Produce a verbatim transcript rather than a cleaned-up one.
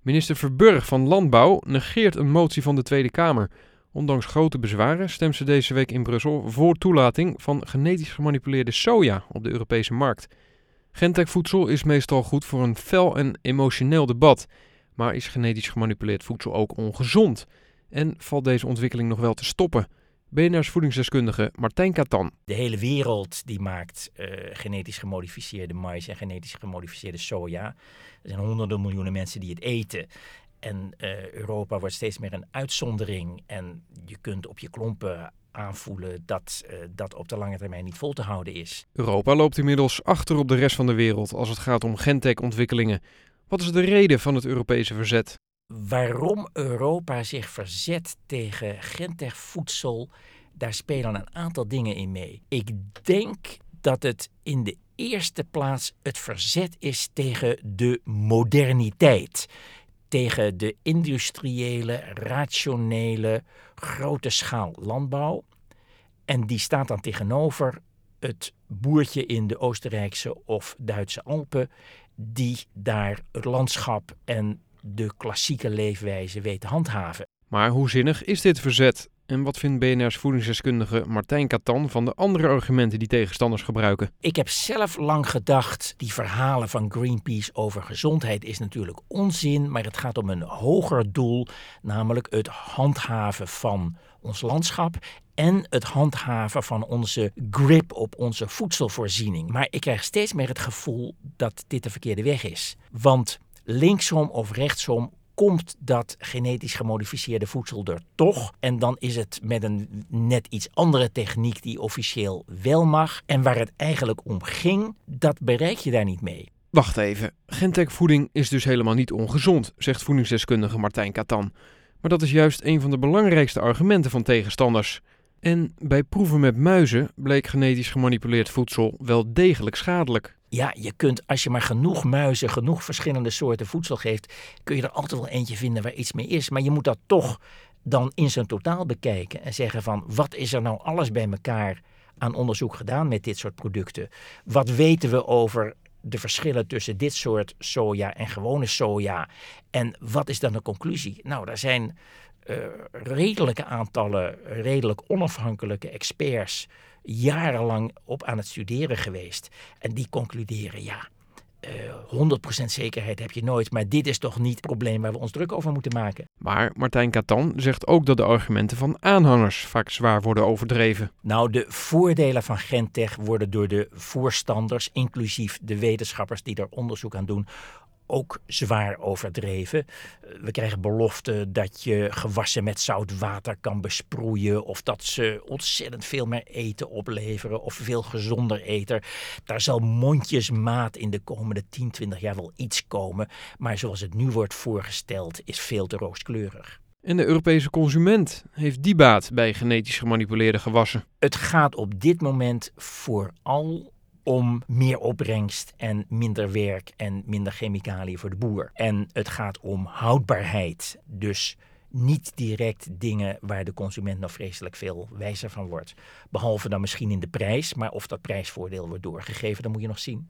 Minister Verburg van Landbouw negeert een motie van de Tweede Kamer. Ondanks grote bezwaren stemt ze deze week in Brussel voor toelating van genetisch gemanipuleerde soja op de Europese markt. Gentech-voedsel is meestal goed voor een fel en emotioneel debat. Maar is genetisch gemanipuleerd voedsel ook ongezond? En valt deze ontwikkeling nog wel te stoppen? B N R's voedingsdeskundige Martijn Catan. De hele wereld die maakt uh, genetisch gemodificeerde mais en genetisch gemodificeerde soja. Er zijn honderden miljoenen mensen die het eten. En uh, Europa wordt steeds meer een uitzondering. En je kunt op je klompen aanvoelen dat uh, dat op de lange termijn niet vol te houden is. Europa loopt inmiddels achter op de rest van de wereld als het gaat om gentech-ontwikkelingen. Wat is de reden van het Europese verzet? Waarom Europa zich verzet tegen gentech-voedsel, daar spelen een aantal dingen in mee. Ik denk dat het in de eerste plaats het verzet is tegen de moderniteit. Tegen de industriële, rationele, grote schaal landbouw. En die staat dan tegenover het boertje in de Oostenrijkse of Duitse Alpen, die daar het landschap en de klassieke leefwijze weet te handhaven. Maar hoe zinnig is dit verzet? En wat vindt B N R's voedingsdeskundige Martijn Catan van de andere argumenten die tegenstanders gebruiken? Ik heb zelf lang gedacht, die verhalen van Greenpeace over gezondheid is natuurlijk onzin, maar het gaat om een hoger doel, namelijk het handhaven van ons landschap en het handhaven van onze grip op onze voedselvoorziening. Maar ik krijg steeds meer het gevoel dat dit de verkeerde weg is. Want linksom of rechtsom komt dat genetisch gemodificeerde voedsel er toch. En dan is het met een net iets andere techniek die officieel wel mag. En waar het eigenlijk om ging, dat bereik je daar niet mee. Wacht even, gentechvoeding is dus helemaal niet ongezond, zegt voedingsdeskundige Martijn Catan. Maar dat is juist een van de belangrijkste argumenten van tegenstanders. En bij proeven met muizen bleek genetisch gemanipuleerd voedsel wel degelijk schadelijk. Ja, je kunt, als je maar genoeg muizen, genoeg verschillende soorten voedsel geeft, kun je er altijd wel eentje vinden waar iets mee is. Maar je moet dat toch dan in zijn totaal bekijken en zeggen van, wat is er nou alles bij elkaar aan onderzoek gedaan met dit soort producten? Wat weten we over de verschillen tussen dit soort soja en gewone soja? En wat is dan de conclusie? Nou, daar zijn uh, redelijke aantallen, redelijk onafhankelijke experts jarenlang op aan het studeren geweest. En die concluderen, ja, uh, honderd procent zekerheid heb je nooit, maar dit is toch niet het probleem waar we ons druk over moeten maken. Maar Martijn Catan zegt ook dat de argumenten van aanhangers vaak zwaar worden overdreven. Nou, de voordelen van gentech worden door de voorstanders, inclusief de wetenschappers die er onderzoek aan doen, ook zwaar overdreven. We krijgen beloften dat je gewassen met zout water kan besproeien, of dat ze ontzettend veel meer eten opleveren of veel gezonder eten. Daar zal mondjesmaat in de komende tien, twintig jaar wel iets komen, maar zoals het nu wordt voorgesteld is veel te rooskleurig. En de Europese consument heeft die baat bij genetisch gemanipuleerde gewassen. Het gaat op dit moment vooral om meer opbrengst en minder werk en minder chemicaliën voor de boer. En het gaat om houdbaarheid. Dus niet direct dingen waar de consument nog vreselijk veel wijzer van wordt. Behalve dan misschien in de prijs, maar of dat prijsvoordeel wordt doorgegeven, dat moet je nog zien.